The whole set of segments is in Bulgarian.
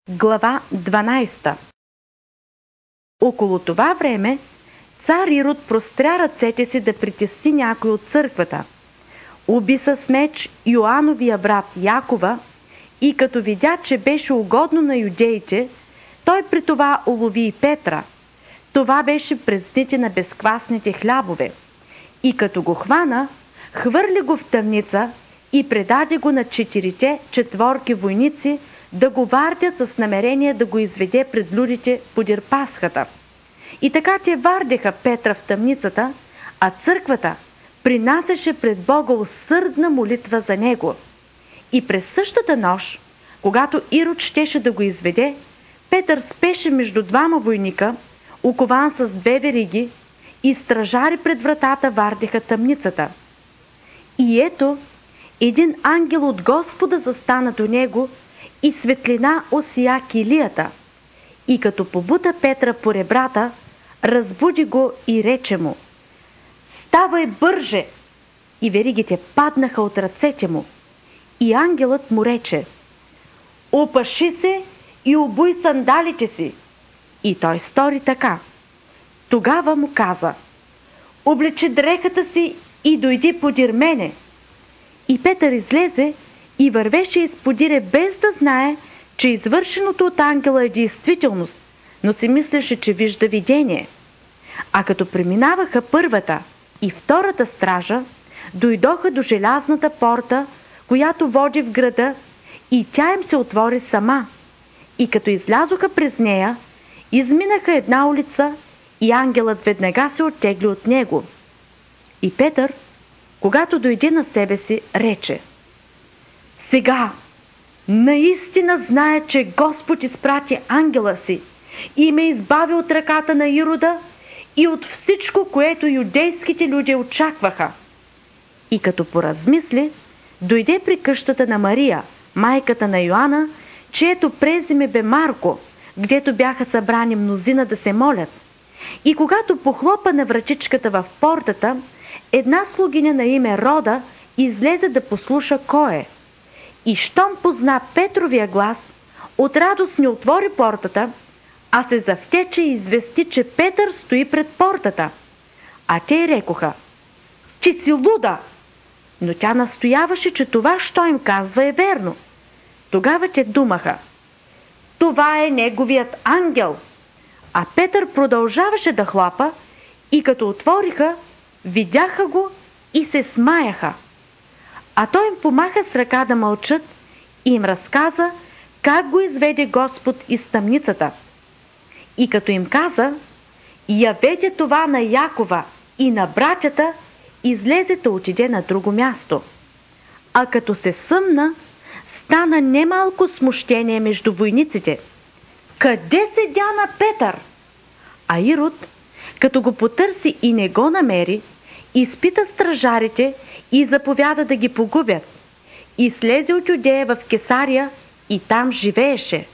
Глава 12. Около това време цар Ирод простря ръцете си да притесни някой от църквата. Уби с меч Йоановия брат Якова и като видя, че беше угодно на юдеите, той при това улови и Петра. Това беше през дните на безквасните хлябове. И като го хвана, хвърли го в тъмница и предаде го на четворки войници, да го вардят с намерение да го изведе пред людите подир Пасхата. И така те вардеха Петра в тъмницата, а църквата принасяше пред Бога усърдна молитва за него. И през същата нощ, когато Ирод щеше да го изведе, Петър спеше между двама войника, укован с две вериги, и стражари пред вратата вардеха тъмницата. И ето, един ангел от Господа застана до него и светлина осия килията. И като побута Петра по ребрата, разбуди го и рече му: „Ставай бърже!“ И веригите паднаха от ръцете му. И ангелът му рече: „Опаши се и обуй сандалите си!“ И той стори така. Тогава му каза: „Облечи дрехата си и дойди подир мене.“ И Петър излезе и вървеше изподире, без да знае, че извършеното от ангела е действителност, но си мислеше, че вижда видение. А като преминаваха първата и втората стража, дойдоха до желязната порта, която води в града, и тя им се отвори сама. И като излязоха през нея, изминаха една улица и ангелът веднага се оттегли от него. И Петър, когато дойде на себе си, рече: „Сега наистина знае, че Господ изпрати ангела си и ме избави от ръката на Ирода и от всичко, което юдейските люди очакваха.“ И като поразмисли, дойде при къщата на Мария, майката на Йоанна, чието презиме бе Марко, гдето бяха събрани мнозина да се молят. И когато похлопа на вратичката в портата, една слугиня на име Рода излезе да послуша кой е. И щом позна Петровия глас, от радост не отвори портата, а се завтече и извести, че Петър стои пред портата. А те й рекоха: „Ти си луда!“ Но тя настояваше, че това, що им казва, е верно. Тогава те думаха: „Това е неговият ангел!“ А Петър продължаваше да хлапа и като отвориха, видяха го и се смаяха. А той им помаха с ръка да мълчат и им разказа как го изведе Господ из тъмницата. И като им каза: „Явете това на Якова и на братята“, излезе да отиде на друго място. А като се съмна, стана немалко смущение между войниците. Къде седя на Петър? А Ирод, като го потърси и не го намери, изпита стражарите и заповяда да ги погубят. И слезе от Юдея в Кесария и там живееше.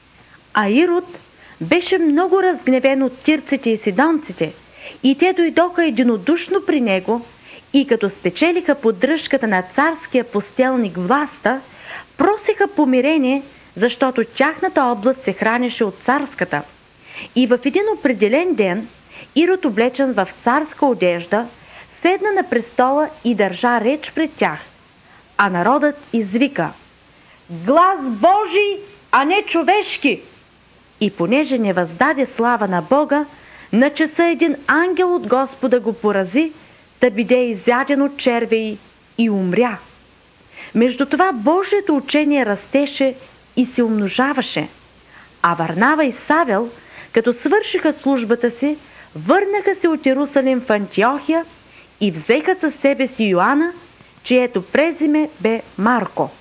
А Ирод беше много разгневен от тирците и сидонците, и те дойдоха единодушно при него, и като спечелиха поддръжката на царския постелник Власта, просиха помирение, защото тяхната област се хранеше от царската. И в един определен ден Ирод, облечен в царска одежда, седна на престола и държа реч пред тях. А народът извика: „Глас Божий, а не човешки!“ И понеже не въздаде слава на Бога, на часа един ангел от Господа го порази, да биде изяден от червеи, и умря. Между това Божието учение растеше и се умножаваше. А Варнава и Савел, като свършиха службата си, върнаха се от Иерусалим в Антиохия и взеха със себе си Йоанна, чието презиме бе Марко.